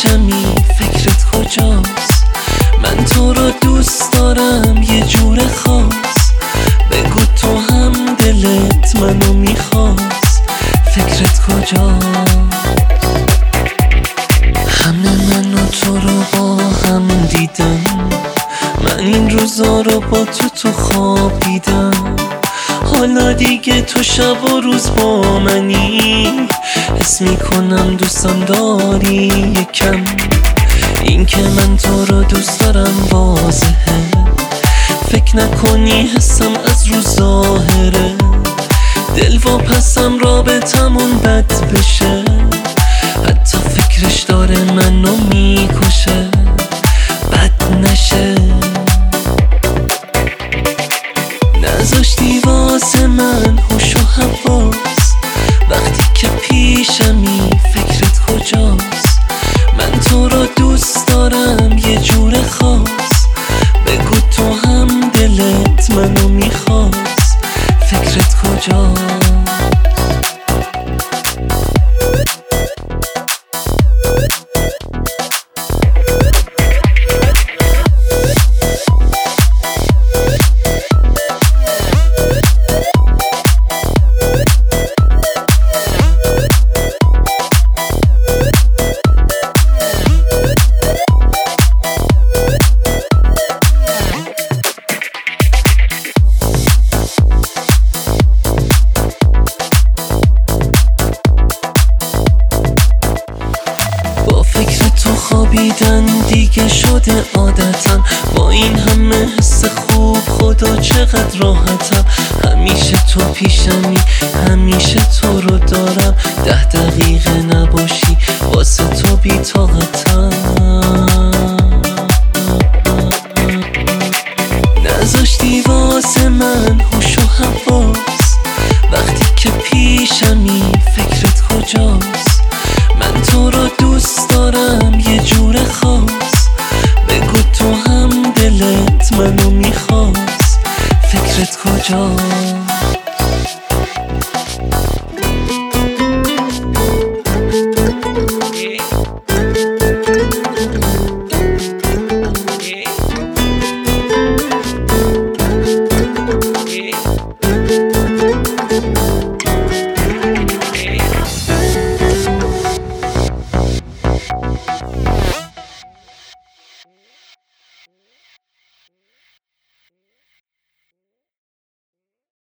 پیشمی، فکرت کجاست؟ من تو رو دوست دارم یه جور خاص، بگو تو هم دلت منو میخواست، فکرت کجاست؟ همه من و تو رو با هم دیدم، من این روزا رو با تو خوابیدم، حالا دیگه تو شب و روز با منی، حس میکنم دوستم داری یکم، این که من تو رو دوست دارم واضحه، فکر نکنی حسم از رو ظاهره، دل و پسم رابطمون بد بشه، حتی فکرش داره منو میکشه، بد نشه. نذاشتی واسه من هوش و حواس، وقتی که پیشمی فکرت کجاست؟ من تو رو دوست دارم یه جور خاص، بگو تو هم دلت منو میخواست، فکرت کجاست؟ خوابیدن دیگه شده عادتم، با این همه حس خوب خدا چقدر راحتم، همیشه تو پیشمی، همیشه تو رو دارم، 10 دقیقه نباشی واسه تو بی طاقتم.